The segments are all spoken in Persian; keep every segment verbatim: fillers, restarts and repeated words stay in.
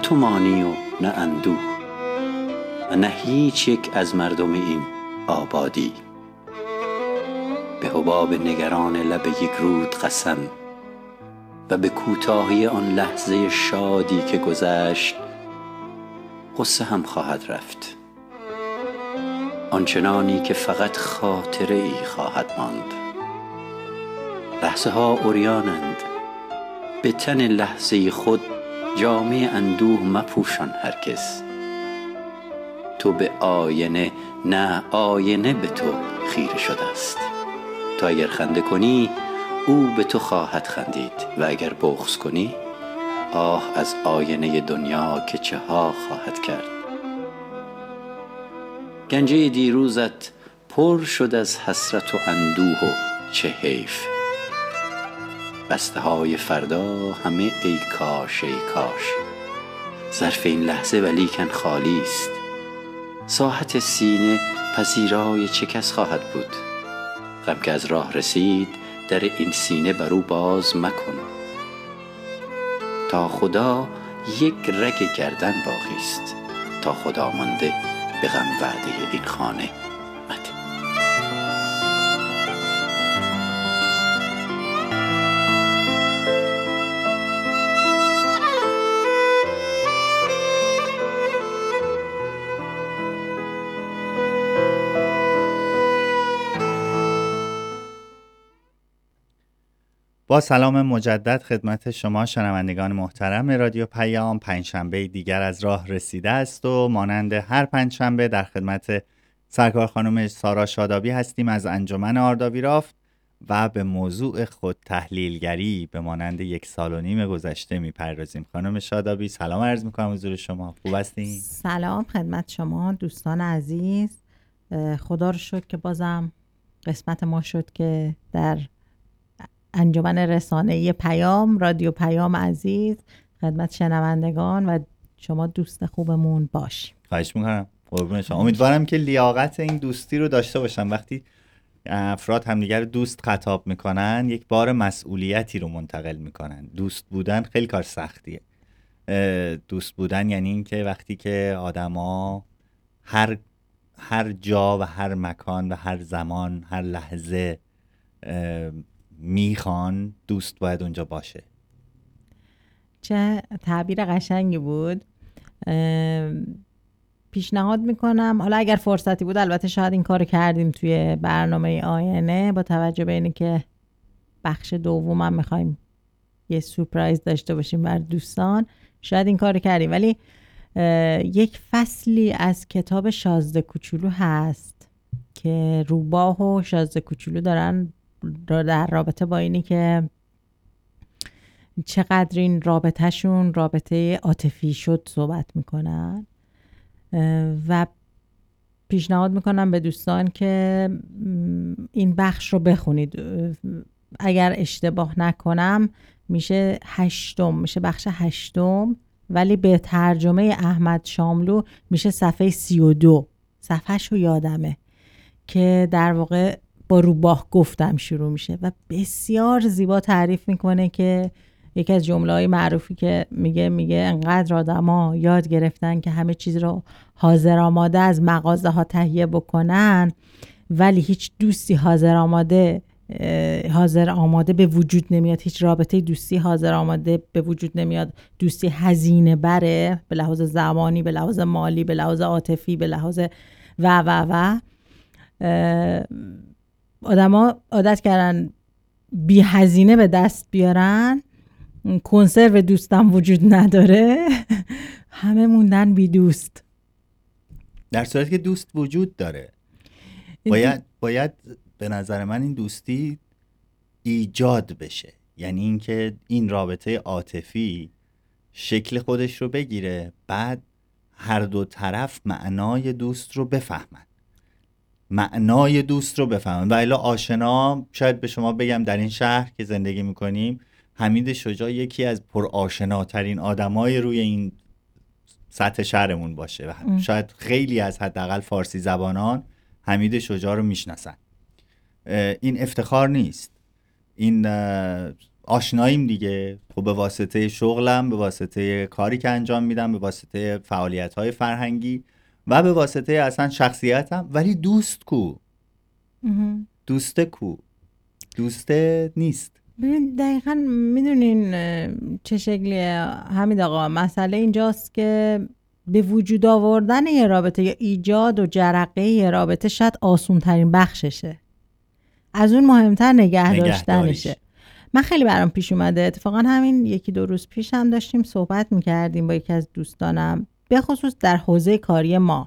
تومانی و نه اندوه و نه هیچ یک از مردم این آبادی. به حباب نگران لب یک رود قسم و به کوتاهی آن لحظه شادی که گذشت غصه هم خواهد رفت، آنچنانی که فقط خاطره ای خواهد ماند. لحظه ها عریانند، به تن لحظه خود جامه اندوه مپوشان هرگز. تو به آینه، نه آینه به تو خیره شده است. تو اگر خنده کنی او به تو خواهد خندید و اگر بغض کنی آه از آینه دنیا که چه ها خواهد کرد. گنجه دیروزت پر شد از حسرت و اندوه و چه حیف. بسته های فردا همه ای کاش ای کاش. ظرف این لحظه ولیکن خالی است. ساحت سینه پذیرای چه کس خواهد بود؟ غم که از راه رسید در این سینه بر او باز مکن. تا خدا یک رگ گردن باقی است، تا خدا مانده به غم وعده این خانه مده. با سلام مجدد خدمت شما شنوندگان محترم رادیو پیام. پنجشنبه دیگر از راه رسیده است و مانند هر پنجشنبه در خدمت سرکار خانم سارا شادابی هستیم از انجمن آردابی رافت و به موضوع خود تحلیلگری به مانند یک سال و نیم گذشته میپردازیم. خانم شادابی سلام عرض میکنم حضور شما، خوب هستین؟ سلام خدمت شما دوستان عزیز. خدا رو شکر که بازم قسمت ما شد که در انجمن رسانه‌ای پیام، رادیو پیام عزیز خدمت شنوندگان و شما دوست خوبمون باشیم. خواهش میکنم. قربون شما. امیدوارم که لیاقت این دوستی رو داشته باشم. وقتی افراد همدیگر دوست خطاب میکنن یک بار مسئولیتی رو منتقل میکنن. دوست بودن خیلی کار سختیه. دوست بودن یعنی این که وقتی که آدما هر هر جا و هر مکان و هر زمان هر لحظه میخوان، دوست باید اونجا باشه. چه تعبیر قشنگی بود. پیشنهاد میکنم حالا اگر فرصتی بود، البته شاید این کارو کردیم توی برنامه آینه، با توجه به اینه که بخش دوم هم میخوایم یه سورپرایز داشته باشیم بر دوستان، شاید این کارو کردیم، ولی یک فصلی از کتاب شازده کوچولو هست که روباه و شازده کوچولو دارن در رابطه با اینی که چقدر این رابطهشون رابطه عاطفی شد صحبت میکنن و پیشنهاد میکنم به دوستان که این بخش رو بخونید. اگر اشتباه نکنم میشه هشتم، میشه بخش هشتم، ولی به ترجمه احمد شاملو میشه صفحه سی و دو. صفحهش رو یادمه که در واقع با روباه گفتم شروع میشه و بسیار زیبا تعریف میکنه که یکی از جمله‌های معروفی که میگه میگه انقدر آدما یاد گرفتن که همه چیز رو حاضر آماده از مغازه ها تهیه بکنن، ولی هیچ دوستی حاضر آماده حاضر آماده به وجود نمیاد. هیچ رابطه دوستی حاضر آماده به وجود نمیاد. دوستی هزینه بره، به لحاظ زمانی، به لحاظ مالی، به لحاظ عاطفی، به لحاظ و و و آدما عادت کردن بی هزینه به دست بیارن. کنسرو دوستم وجود نداره، همه موندن بی دوست، در صورتی که دوست وجود داره. باید باید به نظر من این دوستی ایجاد بشه، یعنی اینکه این رابطه عاطفی شکل خودش رو بگیره، بعد هر دو طرف معنای دوست رو بفهمن معنای دوست رو بفهمن و الا آشنا. شاید به شما بگم در این شهر که زندگی میکنیم حمید شجاع یکی از پر آشناترین آدمای روی این سطح شهرمون باشه و ام. شاید خیلی از حداقل فارسی زبانان حمید شجاع رو میشناسن. این افتخار نیست، این آشناییم دیگه، خب به واسطه شغلم، به واسطه کاری که انجام میدم، به واسطه فعالیت‌های فرهنگی و به واسطه اصلا شخصیتم. ولی دوست کو؟ دوست کو؟ دوست نیست. ببین دقیقا میدونین چه شکلیه حمید آقا؟ مسئله اینجاست که به وجود آوردن یه رابطه یا ایجاد و جرقه یه رابطه شاید آسون ترین بخششه، از اون مهمتر نگه داشتنشه. من خیلی برام پیش اومده، اتفاقا همین یکی دو روز پیش هم داشتیم صحبت میکردیم با یکی از دوستانم، به خصوص در حوزه کاری ما.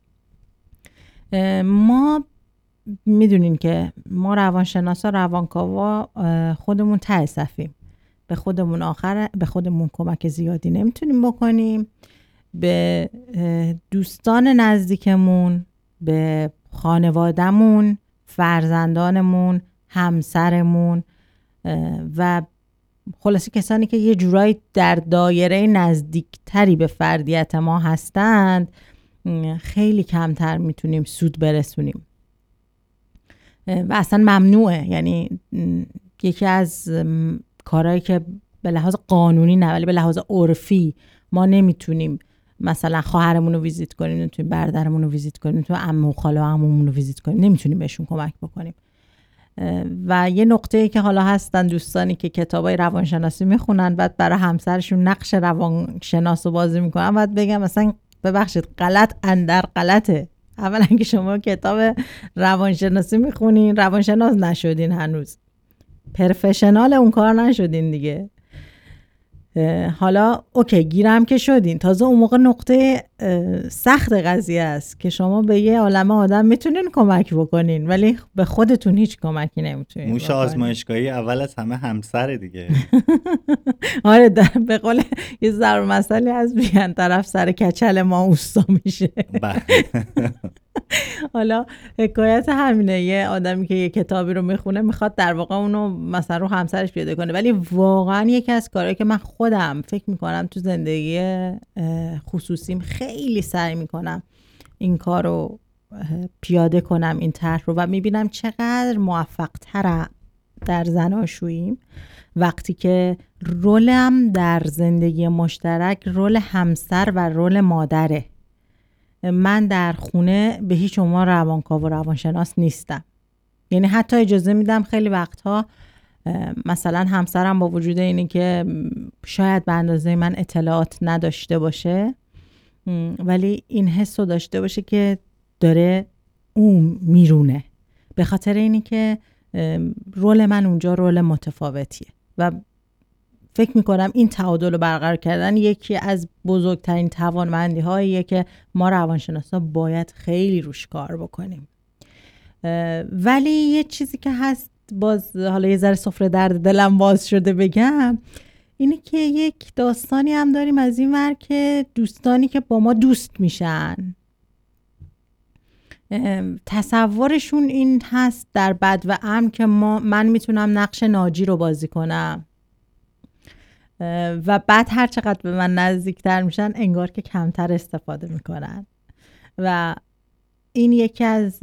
ما میدونین که ما روانشناسا روانکاوا خودمون ته صفیم، به خودمون آخر به خودمون کمک زیادی نمیتونیم بکنیم، به دوستان نزدیکمون، به خانوادهمون، فرزندانمون، همسرمون و خلاصه کسانی که یه جورایی در دایره نزدیکتری به فردیت ما هستند خیلی کمتر میتونیم سود برسونیم و اصلا ممنوعه. یعنی یکی از کارهایی که به لحاظ قانونی نه ولی به لحاظ عرفی ما نمیتونیم مثلا خواهرمون رو ویزیت کنیم، نمیتونیم برادرمون رو ویزیت کنیم، نمیتونیم عمو و خاله و عمومون رو ویزیت کنیم، نمیتونیم بهشون کمک بکنیم. و یه نقطه‌ای که حالا هستن دوستانی که کتابای روانشناسی میخونن بعد برای همسرشون نقش روانشناس رو بازی میکنن، بعد بگم مثلا ببخشید غلط اندر غلطه. اولا که شما کتاب روانشناسی میخونین، روانشناس نشدین، هنوز پروفشنال اون کار نشدین دیگه. حالا اوکی گیرم که شدین، تازه اون موقع نقطه سخت قضیه است که شما به یه عالمه آدم میتونین کمک بکنین ولی به خودتون هیچ کمکی نمیتونین. موش آزمایشگاهی اول از همه همسر دیگه. آره به قول یه ضرب مسئله از بیان طرف سر کچل ما اوستا میشه. حالا حکایت همینه، یه آدمی که یه کتابی رو میخونه میخواد در واقع اونو مثلا رو همسرش پیاده کنه، ولی واقعا یکی از کارهایی که من خودم فکر میکنم تو زندگی خصوصیم خیلی سعی میکنم این کار رو پیاده کنم، این طرح رو، و میبینم چقدر موفق تر در زناشوییم وقتی که رولم در زندگی مشترک رول همسر و رول مادره. من در خونه به هیچ عنوان روانکاو و روانشناس نیستم، یعنی حتی اجازه میدم خیلی وقتها مثلا همسرم با وجود اینی که شاید به اندازه من اطلاعات نداشته باشه ولی این حس رو داشته باشه که داره اون میرونه، به خاطر اینی که رول من اونجا رول متفاوتیه و فکر میکنم این تعادل رو برقرار کردن یکی از بزرگترین توانمندی هاییه که ما روانشناسا باید خیلی روش کار بکنیم. ولی یه چیزی که هست، باز حالا یه ذره سفره درد دلم باز شده بگم، اینه که یک داستانی هم داریم از این ور که دوستانی که با ما دوست میشن تصورشون این هست در بد و امن که ما من میتونم نقش ناجی رو بازی کنم و بعد هر چقدر به من نزدیکتر میشن انگار که کمتر استفاده میکنن و این یکی از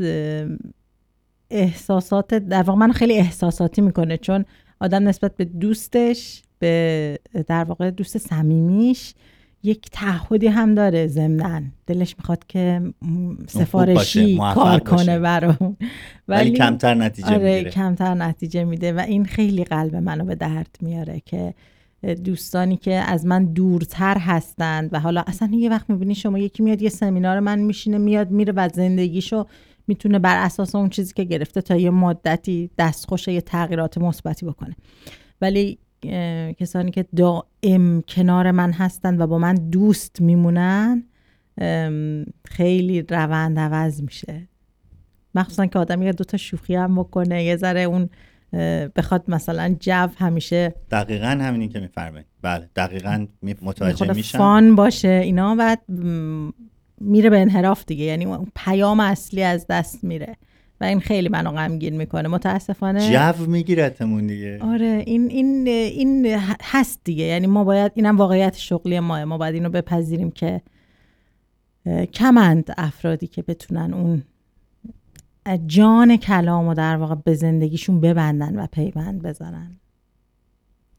احساسات در واقع من خیلی احساساتی میکنه، چون آدم نسبت به دوستش، به در واقع دوست صمیمیش یک تعهدی هم داره، ضمناً دلش میخواد که سفارشی کار کنه برام، ولی, ولی کمتر نتیجه آره میگیره. کمتر نتیجه میده و این خیلی قلب منو به درد میاره که دوستانی که از من دورتر هستند و حالا اصلا یه وقت میبینی شما یکی میاد یه سمینار من میشینه میاد میره و زندگیشو میتونه بر اساس اون چیزی که گرفته تا یه مدتی دستخوش یه تغییرات مثبتی بکنه، ولی کسانی که دائم کنار من هستن و با من دوست میمونن خیلی روند عوض میشه، مخصوصا که آدم یه دوتا شوخی هم بکنه، یه ذره اون بخواد مثلا جو همیشه دقیقاً همینی که میفرمایید. بله دقیقاً متوجه میشم، فان باشه اینا، بعد میره به انحراف دیگه، یعنی اون پیام اصلی از دست میره و این خیلی منو غمگین میکنه متاسفانه. جو میگیرتمون دیگه. آره این این این هست دیگه، یعنی ما باید، اینم واقعیت شغلی ماه، ما باید اینو بپذیریم که کمند افرادی که بتونن اون جان کلامو در واقع به زندگیشون ببندن و پیوند بزنن.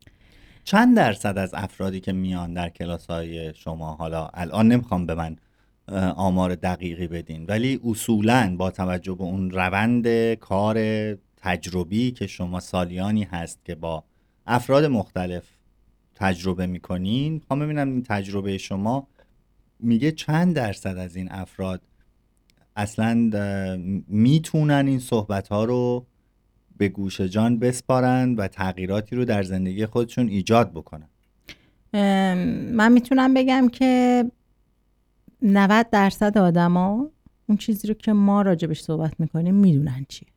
چند درصد از افرادی که میان در کلاس‌های شما، حالا الان نمیخوام به من آمار دقیقی بدین، ولی اصولاً با توجه به اون روند کار تجربی که شما سالیانی هست که با افراد مختلف تجربه میکنین، میخوام ببینم این تجربه شما میگه چند درصد از این افراد اصلاً میتونن این صحبت‌ها رو به گوش جان بسپارن و تغییراتی رو در زندگی خودشون ایجاد بکنن؟ من میتونم بگم که نود درصد آدما اون چیزی رو که ما راجبش صحبت میکنیم میدونن چیه.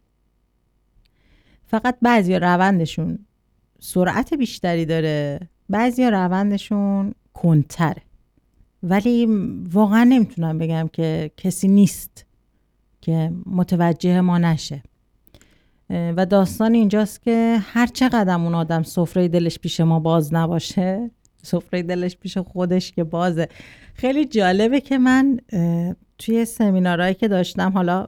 فقط بعضیا روندشون سرعت بیشتری داره، بعضیا روندشون کندتره. ولی واقعا نمیتونم بگم که کسی نیست که متوجه ما نشه. و داستان اینجاست که هر چقدر اون آدم سفره دلش پیش ما باز نباشه، سفره دلش پیش خودش که بازه. خیلی جالبه که من توی سمینارهایی که داشتم، حالا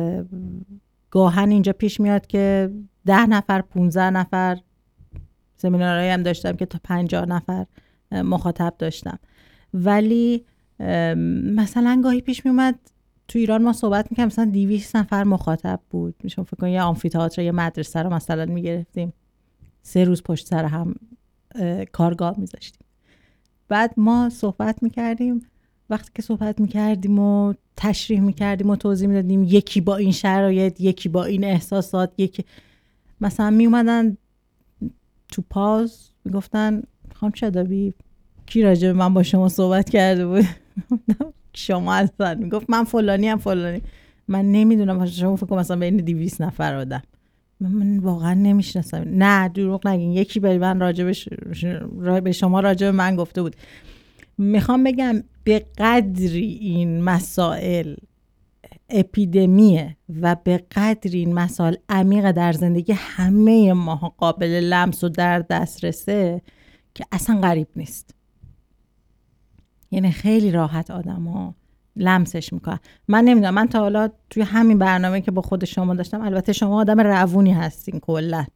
گاهن اینجا پیش میاد که ده نفر پونزده نفر، سمینارهایی هم داشتم که تا پنجاه نفر مخاطب داشتم، ولی مثلا گاهی پیش میومد تو ایران ما صحبت میکنم مثلا دویست نفر مخاطب بود. میشون فکر کنم یه آمفی‌تئاتر یه مدرسه رو مثلا میگرفتیم، سه روز پشت سر هم کارگاه میذاشتیم. بعد ما صحبت میکردیم، وقتی که صحبت میکردیم و تشریح میکردیم و توضیح میدادیم، یکی با این شرایط، یکی با این احساسات، یکی مثلا میومدن تو پاز میگفتن خانم شادابی کی راجع به من با شما صحبت کرده بود؟ شما اصلا. میگفت من فلانی هم فلانی. من نمیدونم، شما فکر کنم مثلا بین دویست نفر آدم، من واقعا نمیشناسم. نه دروغ نگین، یکی به من راجع به شما راجع به من گفته بود. میخوام بگم به قدری این مسائل اپیدمیه و به قدری این مسائل عمیق در زندگی همه ما قابل لمس و در دسترسه که اصلا غریب نیست. یعنی خیلی راحت آدم ها لمسش میکنن. من نمیدونم، من تا حالا توی همین برنامه که با خود شما داشتم، البته شما آدم روونی هستین کلا،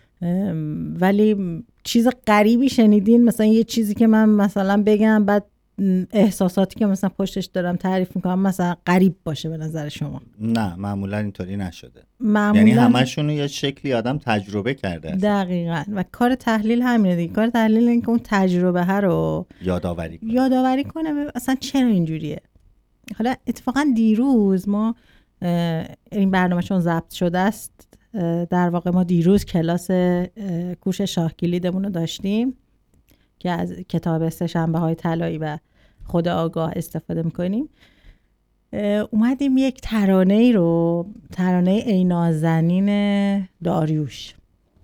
ولی چیز غریبی شنیدین؟ مثلا یه چیزی که من مثلا بگم بعد احساساتی که مثلا پشتش دارم تعریف میکنم مثلا غریب باشه به نظر شما؟ نه معمولا اینطوری نشده. معمولا یعنی همشون یه شکلی آدم تجربه کرده اصلا. دقیقاً. و کار تحلیل همینه دیگه. کار تحلیل این که اون تجربه ها رو یادآوری کنه. یادآوری کنه اصلا چرا اینجوریه. حالا اتفاقا دیروز ما این برنامه چون ضبط شده است، در واقع ما دیروز کلاس کوش شاهکلیدمون رو داشتیم که از کتاب سه شنبه های طلایی و خود آگاه استفاده میکنیم. اومدیم یک ترانه ای رو، ترانه ای نازنین داریوش،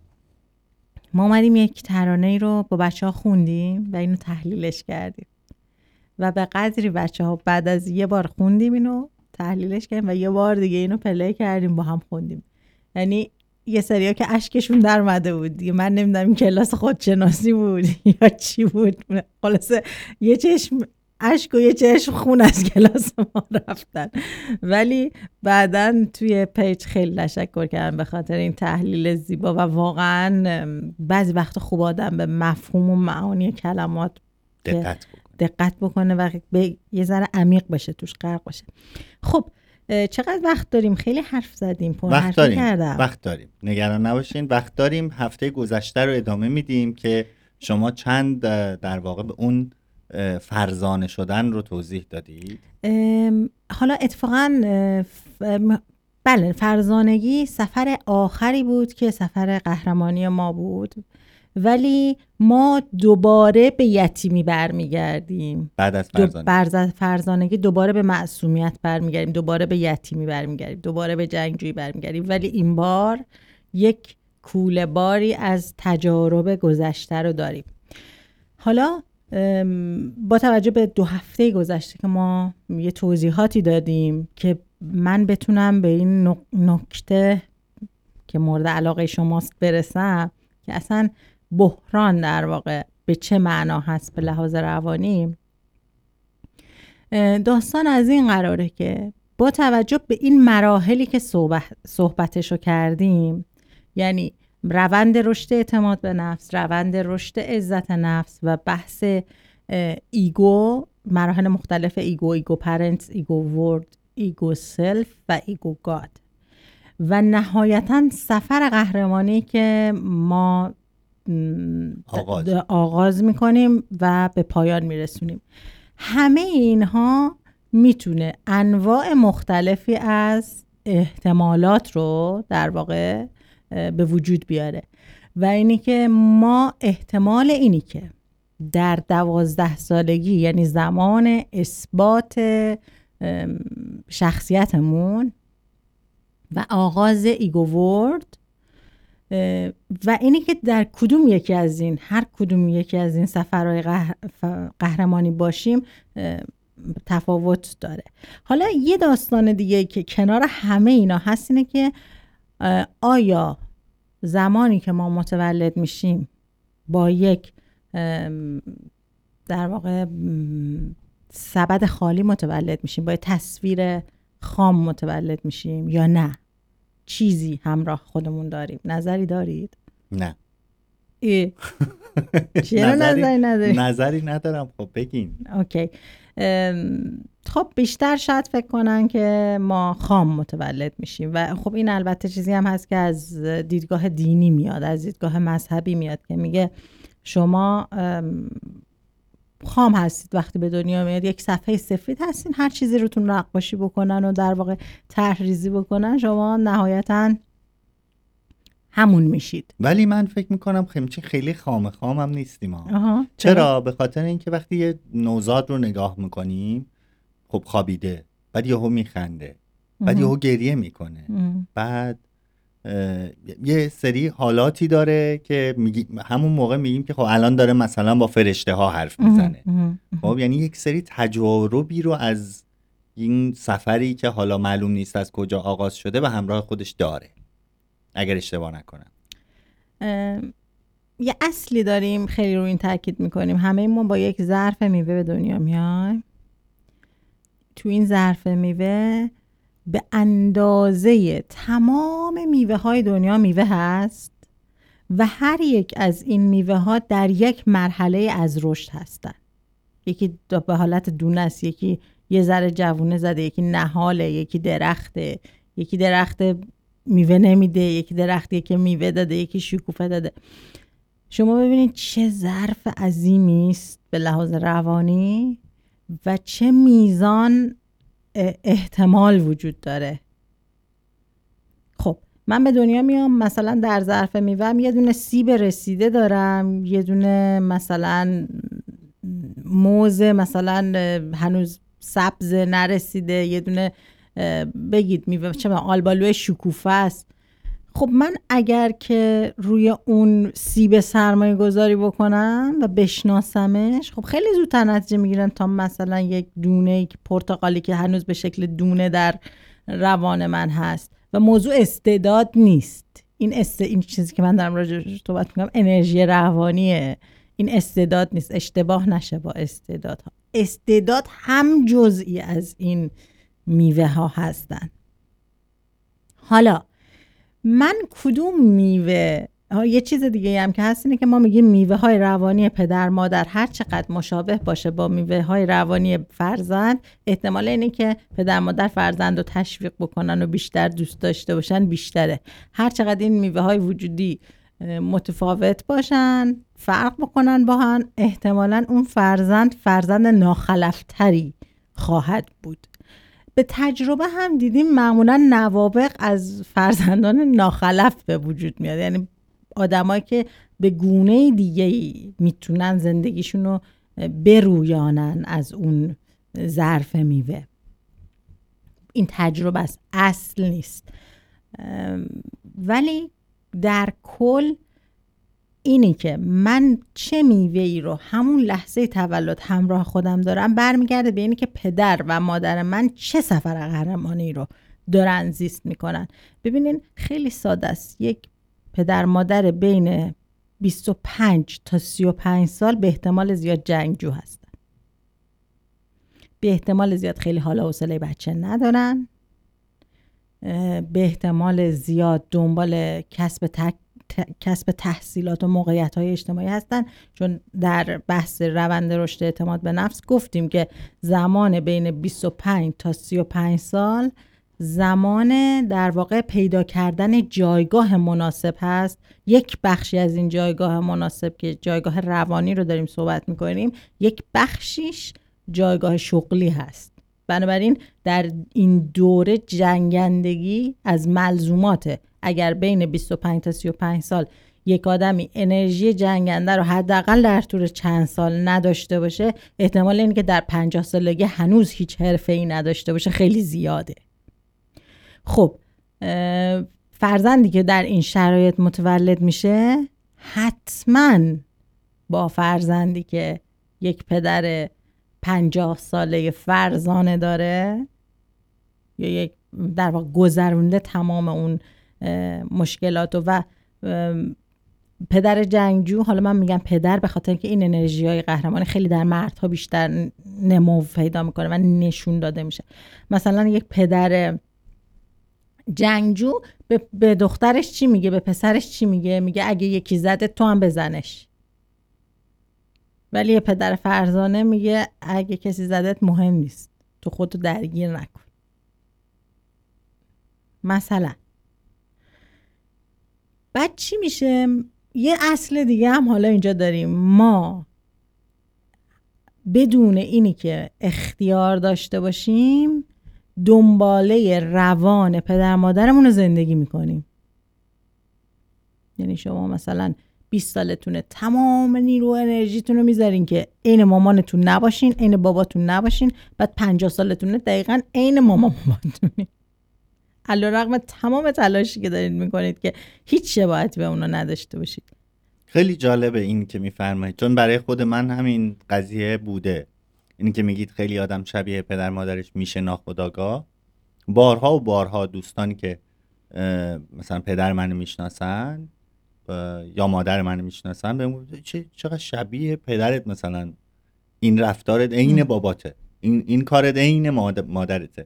ما اومدیم یک ترانه ای رو با بچه ها خوندیم و اینو تحلیلش کردیم و به قدری بچه ها بعد از یه بار خوندیم اینو تحلیلش کردیم و یه بار دیگه اینو پلی کردیم با هم خوندیم. یعنی یه سریا که اشکشون در اومده بود دیگه. من نمیدونم این کلاس خودشناسی بود یا چی بود، خلاصه یه چشم اشک و یه چشم خون از کلاس ما رفتن. ولی بعدن توی پیج خیلی تشکر کردم به خاطر این تحلیل زیبا و واقعا بعضی وقت خوب آدم به مفهوم و معانی کلمات دقت بکنه دقت بکنه و به یه ذره عمیق بشه، توش غرق بشه. خب چقدر وقت داریم؟ خیلی حرف زدیم، پر وقت حرفی داریم. کردم. وقت داریم، نگران نباشین، وقت داریم. هفته گذشته رو ادامه میدیم که شما چند در واقع به اون فرزانه شدن رو توضیح دادید. حالا اتفاقا بله، فرزانگی سفر آخری بود که سفر قهرمانی ما بود، ولی ما دوباره به یتیمی برمیگردیم. بعد از فرزانگی دو فرزانگی دوباره به معصومیت برمیگردیم، دوباره به یتیمی برمیگردیم، دوباره به جنگجویی برمیگردیم، ولی این بار یک کوله باری از تجارب گذشته رو داریم. حالا با توجه به دو هفته گذشته که ما یه توضیحاتی دادیم که من بتونم به این نکته که مورد علاقه شماست برسم که اصلا بحران در واقع به چه معنا هست به لحاظ روانی، داستان از این قراره که با توجه به این مراحلی که صحبت صحبتشو کردیم، یعنی روند رشد اعتماد به نفس، روند رشد عزت نفس و بحث ایگو، مراحل مختلف ایگو، ایگو پرنت، ایگو ورد، ایگو سلف و ایگو گاد و نهایتاً سفر قهرمانی که ما آغاز, آغاز میکنیم و به پایان میرسونیم. همه اینها میتونه انواع مختلفی از احتمالات رو در واقع به وجود بیاره و اینی که ما احتمال اینی که در دوازده سالگی، یعنی زمان اثبات شخصیتمون و آغاز ایگو ورد و اینی که در کدوم یکی از این هر کدوم یکی از این سفرهای قهرمانی باشیم تفاوت داره. حالا یه داستان دیگه که کنار همه اینا هست اینه که آیا زمانی که ما متولد میشیم با یک در واقع سبد خالی متولد میشیم، با یک تصویر خام متولد میشیم یا نه چیزی همراه خودمون داریم؟ نظری دارید؟ نه. چرا نظری ندارید؟ نظری ندارم. خب بگین. اوکی. خب بیشتر شاید فکر کنن که ما خام متولد میشیم و خب این البته چیزی هم هست که از دیدگاه دینی میاد، از دیدگاه مذهبی میاد که میگه شما خام هستید وقتی به دنیا میاد، یک صفحه سفید هستین، هر چیزی روتون نقاشی بکنن و در واقع طرح ریزی بکنن شما نهایتاً همون میشید. ولی من فکر میکنم خیلی خیلی خام خام هم نیستیم ها. چرا؟ به خاطر اینکه وقتی یه نوزاد رو نگاه میکنیم خب خوابیده، بعد یهو میخنده، بعد یهو گریه میکنه، بعد یه سری حالاتی داره که میگی همون موقع میگیم که خب الان داره مثلا با فرشته ها حرف میزنه. خب یعنی یک سری تجاربی رو از این سفری که حالا معلوم نیست از کجا آغاز شده و همراه خودش داره، اگر اشتباه نکنم. یه اصلی داریم خیلی رو این تاکید میکنیم، همه ما با یک ظرف میوه به دنیا میایم. تو این ظرف میوه به اندازه تمام میوه های دنیا میوه هست و هر یک از این میوه ها در یک مرحله از رشد هستن. یکی به حالت دونه است، یکی یه ذره جوونه زده، یکی نهاله، یکی درخته، یکی درخت میوه نمیده، یکی درختی که میوه داده، یکی شکوفه داده. شما ببینید چه ظرف عظیمی است به لحاظ روانی و چه میزان احتمال وجود داره. خب من به دنیا میام، مثلا در ظرف میوه‌ام یه دونه سیب رسیده دارم، یه دونه مثلا موز مثلا هنوز سبز نرسیده، یه دونه بگید میوه چه آلبالو شکوفه است. خب من اگر که روی اون سیب سرمایه گذاری بکنم و بشناسمش، خب خیلی زودتر نتیجه میگیرم تا مثلا یک دونه پرتقالی که هنوز به شکل دونه در روان من هست و موضوع استعداد نیست. این است این چیزی که من دارم راجعش صحبت میکنم انرژی روانیه، این استعداد نیست. اشتباه نشه با استعداد ها. استعداد هم جزئی از این میوه ها هستن. حالا من کدوم میوه، یه چیز دیگه هم که هست اینه که ما میگیم میوه های روانی پدر مادر هر چقدر مشابه باشه با میوه های روانی فرزند، احتمال اینه که پدر مادر فرزند رو تشویق بکنن و بیشتر دوست داشته باشن بیشتره. هر چقدر این میوه های وجودی متفاوت باشن، فرق بکنن با هم، احتمالاً اون فرزند فرزند ناخلفتری خواهد بود. به تجربه هم دیدیم معمولا نوابغ از فرزندان ناخلف به وجود میاد، یعنی آدمایی که به گونه دیگه میتونن زندگیشون رو برویانن از اون ظرف میوه. این تجربه است، اصل نیست. ولی در کل اینی که من چه میوه‌ای رو همون لحظه تولد همراه خودم دارم برمیگرده به اینی که پدر و مادر من چه سفر قهرمانی رو دارن زیست میکنن. ببینین خیلی ساده است، یک پدر مادر بین بیست و پنج تا سی و پنج سال به احتمال زیاد جنگجو هستن، به احتمال زیاد خیلی حال و حوصله بچه ندارن، به احتمال زیاد دنبال کسب تک ت... کسب تحصیلات و موقعیت‌های اجتماعی هستن. چون در بحث روند رشد اعتماد به نفس گفتیم که زمان بین بیست و پنج تا سی و پنج سال زمان در واقع پیدا کردن جایگاه مناسب هست. یک بخشی از این جایگاه مناسب که جایگاه روانی رو داریم صحبت میکنیم، یک بخشیش جایگاه شغلی هست. بنابراین در این دوره جنگندگی از ملزوماته. اگر بین بیست و پنج تا سی و پنج سال یک آدمی انرژی جنگنده رو حداقل در طول چند سال نداشته باشه، احتمال اینه که در پنجاه سالگی هنوز هیچ حرفه‌ای نداشته باشه خیلی زیاده. خب فرزندی که در این شرایط متولد میشه حتما با فرزندی که یک پدر پنجاه ساله فرزانه داره یا یک در واقع گذرونده تمام اون مشکلاتو و پدر جنگجو، حالا من میگم پدر به خاطر که این انرژی های قهرمانی خیلی در مردها بیشتر نمو پیدا میکنه و نشون داده میشه. مثلا یک پدر جنگجو به, به دخترش چی میگه، به پسرش چی میگه؟ میگه اگه یکی زده تو هم بزنش. ولی یه پدر فرزانه میگه اگه کسی زدت مهم نیست، تو خودتو درگیر نکن. مثلا بعد چی میشه؟ یه اصل دیگه هم حالا اینجا داریم. ما بدون اینی که اختیار داشته باشیم دنباله روان پدر مادرمون رو زندگی میکنیم. یعنی شما مثلا بیست سالتونه، تمام نیرو انرژیتون رو میذارین که عین مامانتون نباشین، عین باباتون نباشین، بعد پنجاه سالتونه دقیقاً عین مامان باباتونین، علیرغم تمام تلاشی که دارید میکنید که هیچ شباهتی به اونا نداشته باشید. خیلی جالبه این که میفرمایید، چون برای خود من همین قضیه بوده. اینی که میگید خیلی آدم شبیه پدر مادرش میشه ناخودآگاه. بارها و بارها دوستانی که مثلا پدر منو میشناسن یا مادر منو میشناسن بهم گفتن چه چقدر شبیه پدرت، مثلا این رفتارت عین باباته، این این کارت عین مادرته.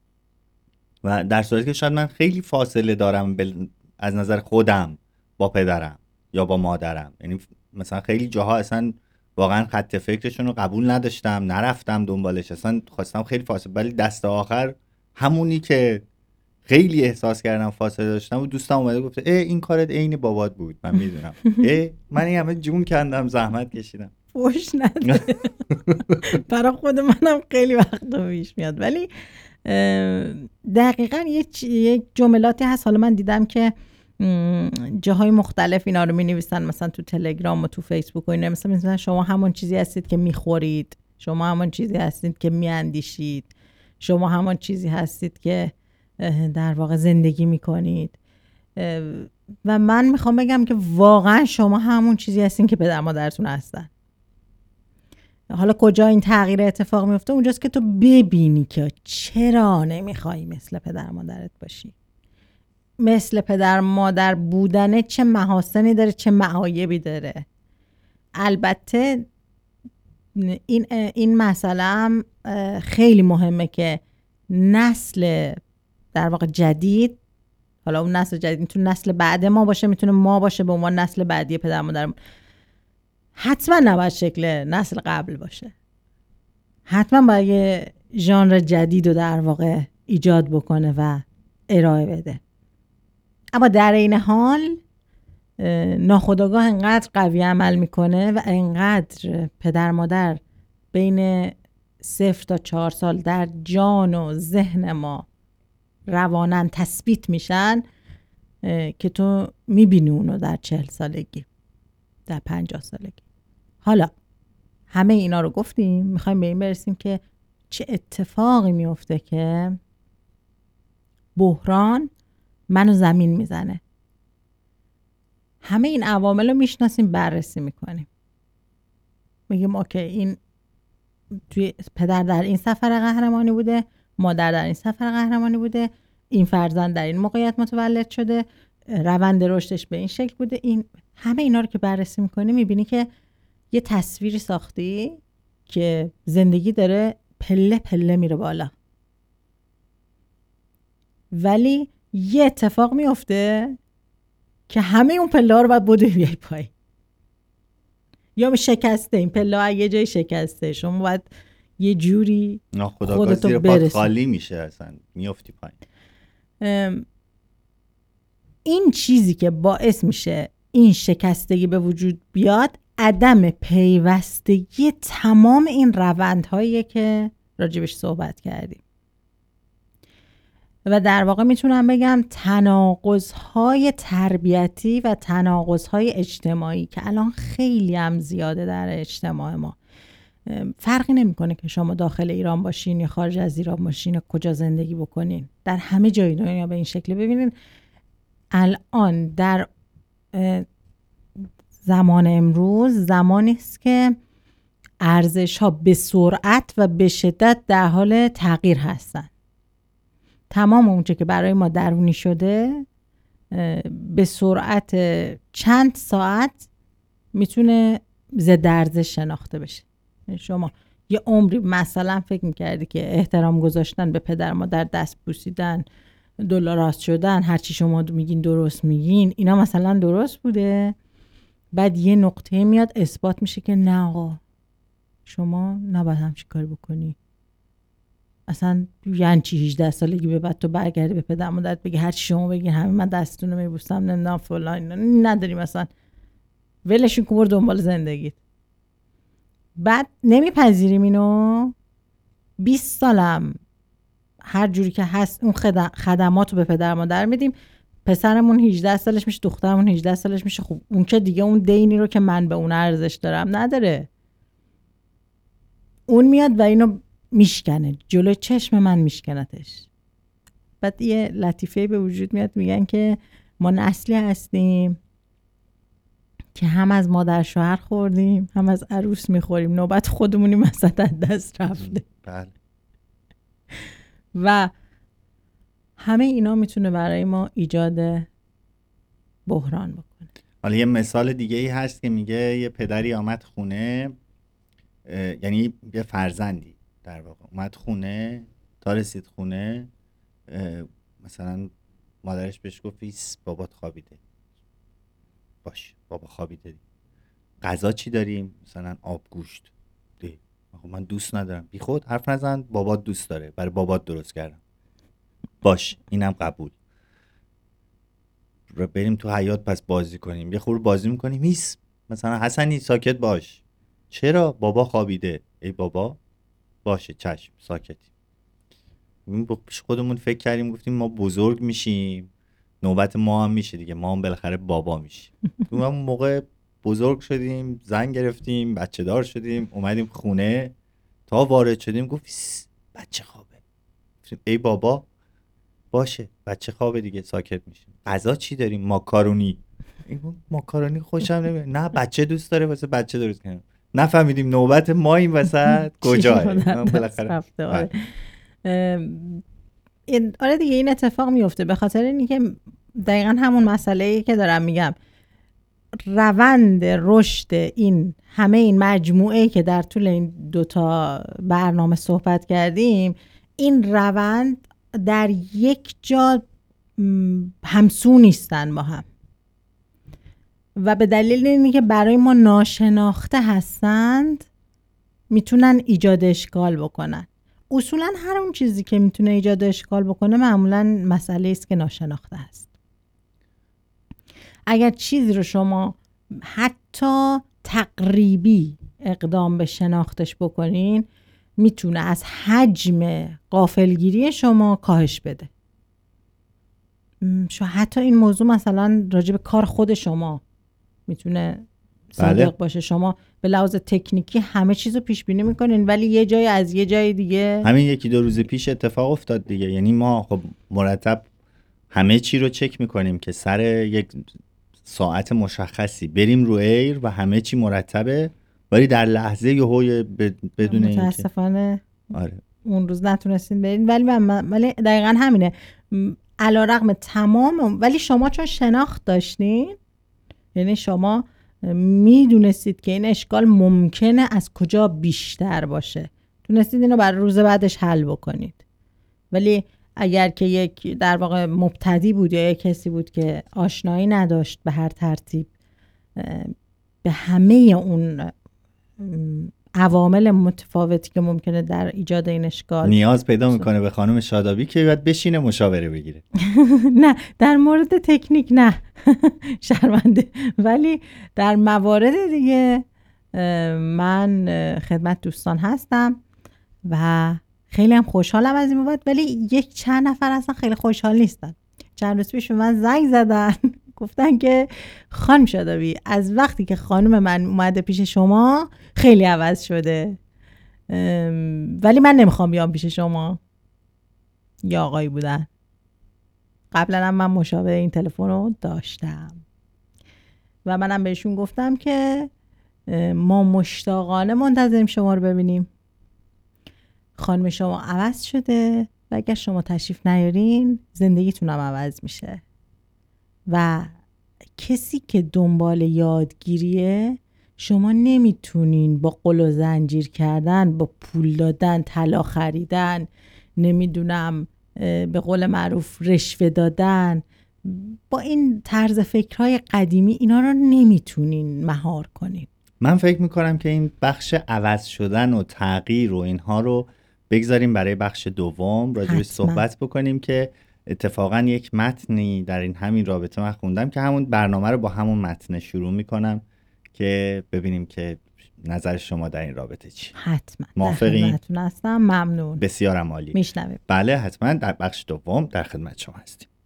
و در صورتی که شاید من خیلی فاصله دارم بل... از نظر خودم با پدرم یا با مادرم. یعنی مثلا خیلی جاها اصلا واقعا خط فکرشون رو قبول نداشتم، نرفتم دنبالش، اصلا خواستم خیلی فاصله، ولی دست آخر همونی که خیلی احساس کردم فاصله داشتم و دوستم اومده گفته ای این کارت عین بابات بود. من میدونم ای من این همه جون کندم، زحمت کشیدم. فوش نده. برای خود منم خیلی وقتا پیش میاد. ولی دقیقاً یک جملاتی هست، حالا من دیدم که جاهای مختلف اینا رو می نویسن، مثلا تو تلگرام و تو فیسبوک و اینا، مثلا مثلا شما همون چیزی هستید که میخورید، شما همون چیزی هستید که میاندیشید، شما همون چیزی هستید که در واقع زندگی میکنید. و من میخوام بگم که واقعا شما همون چیزی هستین که پدر مادرتون هستن. حالا کجا این تغییر اتفاق میفته؟ اونجاست که تو ببینی که چرا نمیخوای مثل پدر مادرت باشی. مثل پدر مادر بودنه چه محاسنی داره، چه معایبی داره. البته این این مسئله هم خیلی مهمه که نسل در واقع جدید، حالا اون نسل جدید میتونه نسل بعد ما باشه، میتونه ما باشه به عنوان نسل بعدی پدر مادرمون، حتما نباید شکل نسل قبل باشه. حتما باید یه ژانر جدید رو در واقع ایجاد بکنه و ارائه بده. اما در این حال ناخودآگاه انقدر قوی عمل میکنه و انقدر پدر مادر بین صفر تا چهار سال در جان و ذهن ما روانن تثبیت میشن که تو میبینی اونو در چهل سالگی، در پنجاه سالگی. حالا همه اینا رو گفتیم، میخوایم به این برسیم که چه اتفاقی میفته که بحران منو زمین میزنه. همه این عوامل رو میشناسیم، بررسی میکنیم، میگیم اوکی این توی پدر در این سفر قهرمانی بوده، مادر در این سفر قهرمانی بوده، این فرزند در این موقعیت متولد شده، روند رشدش به این شکل بوده. این همه اینا رو که بررسی میکنی میبینی که یه تصویری ساختی که زندگی داره پله پله میره بالا، ولی یه اتفاق میفته که همه اون پله ها رو باید بوده بیای پایین، یا شکسته، این پله ها یه جای شکسته، شما باید یه جوری خودتو زیر پات خالی میشه، اصلا میافتی پایین. این چیزی که باعث میشه این شکستگی به وجود بیاد عدم پیوستگی تمام این روندهایی که راجبش صحبت کردیم و در واقع میتونم بگم تناقض‌های تربیتی و تناقض‌های اجتماعی که الان خیلی هم زیاده در اجتماع ما. فرقی نمیکنه که شما داخل ایران باشین یا خارج از ایران باشین یا کجا زندگی بکنین، در همه جای دنیا به این شکل. ببینین الان در زمان امروز زمانی است که ارزش‌ها به سرعت و به شدت در حال تغییر هستن. تمام اونچه که برای ما درونی شده به سرعت چند ساعت میتونه ضد ارزش شناخته بشه. شما یه عمری مثلا فکر میکردی که احترام گذاشتن به پدر مادر، دست بوسیدن، دلاراست شدن، هرچی شما میگین درست میگین، اینا مثلا درست بوده. بعد یه نقطه میاد اثبات میشه که نه آقا شما نباید همچی کاری بکنی. اصلا یعنی چی هجده سالگی به بعد تو برگردی به پدر مادرت بگی هرچی شما بگین همین من دستتون رو میبوسم نمیدونم فلان، نداری مثلا ولشون کن برو دنبال زندگیت. بعد نمیپذیریم اینو. بیست سالم هر جوری که هست اون خدمات رو به پدر مادر میدیم، پسرمون هجده سالش میشه، دخترمون هجده سالش میشه، خب اون که دیگه اون دینی رو که من به اون ارزش دارم نداره. اون میاد و اینو میشکنه جلوی چشم من، میشکنتش. بعد یه لطیفه به وجود میاد، میگن که ما نسلی هستیم که هم از مادر شوهر خوردیم هم از عروس میخوریم، نوبت خودمونیم وسط از دست رفته. بله. و همه اینا میتونه برای ما ایجاد بحران بکنه. حالا یه مثال دیگه ای هست که میگه یه پدری آمد خونه، یعنی یه فرزندی در واقع اومد خونه، تا رسید خونه مثلا مادرش بهش گفت ایس بابات خوابیده. باش بابا خوابیده، غذا چی داریم؟ مثلا آب گوشت. ده من دوست ندارم. بی خود حرف نزن، بابات دوست داره، برای بابات درست کردم. باش اینم قبول. بریم تو حیاط پس بازی کنیم. یه خورده بازی میکنیم. ایس مثلا حسنی ساکت باش. چرا؟ بابا خوابیده. ای بابا باشه چشم ساکتی. پیش خودمون فکر کردیم، گفتیم ما بزرگ میشیم نوبت ما هم میشه دیگه، ما هم بالاخره بابا میشیم. اون موقع بزرگ شدیم، زن گرفتیم، بچه دار شدیم، اومدیم خونه، تا وارد شدیم گفت بچه خوابه. ای بابا باشه بچه خوابه دیگه، ساکت میشیم. غذا چی داریم؟ ماکارونی. ماکارونی خوشم نمیاد. نه بچه دوست داره واسه بچه درست کنیم. نفهمیدیم نوبت ما این وسط کجاه. بالاخره این آره دیگه این اتفاق میفته به خاطر اینی که دقیقا همون مسئله‌ای که دارم میگم، روند رشد این همه این مجموعه که در طول این دوتا برنامه صحبت کردیم، این روند در یک جا همسو نیستن با هم و به دلیل اینی که برای ما ناشناخته هستند میتونن ایجاد اشکال بکنن. اصولا هر اون چیزی که میتونه ایجاد اشکال بکنه معمولا مسئله است که ناشناخته هست. اگر چیزی رو شما حتی تقریبی اقدام به شناختش بکنین، میتونه از حجم غافلگیری شما کاهش بده. شو حتی این موضوع مثلا راجع به کار خود شما میتونه صادق بله. باشه. شما به لحاظ تکنیکی همه چیزو پیش بینی میکنین ولی یه جای از یه جای دیگه، همین یکی دو روز پیش اتفاق افتاد دیگه. یعنی ما خب مرتب همه چی رو چک میکنیم که سر یک ساعت مشخصی بریم رو ایر و همه چی مرتبه، ولی در لحظه یهو بدون اینکه متاسفانه آره اون روز نتونستین برین. ولی من ولی دقیقاً همینه، علیرغم تمام، ولی شما چون شناخت داشتین، یعنی شما میدونستید که این اشکال ممکنه از کجا بیشتر باشه، تونستید اینو برای روز بعدش حل بکنید. ولی اگر که یک در واقع مبتدی بود یا یک کسی بود که آشنایی نداشت به هر ترتیب به همه اون عوامل متفاوتی که ممکنه در ایجاد این اشکال نیاز پیدا میکنه به خانم شادابی که باید بشینه مشاوره بگیره. نه در مورد تکنیک نه شرمنده، ولی در موارد دیگه من خدمت دوستان هستم و خیلی هم خوشحالم از این بابت. ولی یک چند نفر اصلا خیلی خوشحال نیستن. چند روز پیش به من زنگ زدن گفتن که خانم شادابی از وقتی که خانم من اومده پیش شما خیلی عوض شده، ولی من نمیخوام بیام پیش شما. یا آقایی بودن. قبلا هم من مشابه این تلفن رو داشتم و منم بهشون گفتم که ما مشتاقانه منتظریم شما رو ببینیم. خانم شما عوض شده و اگر شما تشریف نیارین زندگیتون هم عوض میشه و کسی که دنبال یادگیریه شما نمیتونین با قل و زنجیر کردن، با پول دادن، طلا خریدن، نمیدونم به قول معروف رشوه دادن، با این طرز فکرهای قدیمی اینا رو نمیتونین مهار کنین. من فکر میکنم که این بخش عوض شدن و تغییر و اینها رو بگذاریم برای بخش دوم راجعش صحبت بکنیم که اتفاقا یک متنی در این همین رابطه من خوندم که همون برنامه رو با همون متن شروع میکنم که ببینیم که نظر شما در این رابطه چی. حتما موافقین؟ در خدمتتون هستم. ممنون. بسیارم عالی. میشنویم. بله حتما در بخش دوم در خدمت شما هستیم.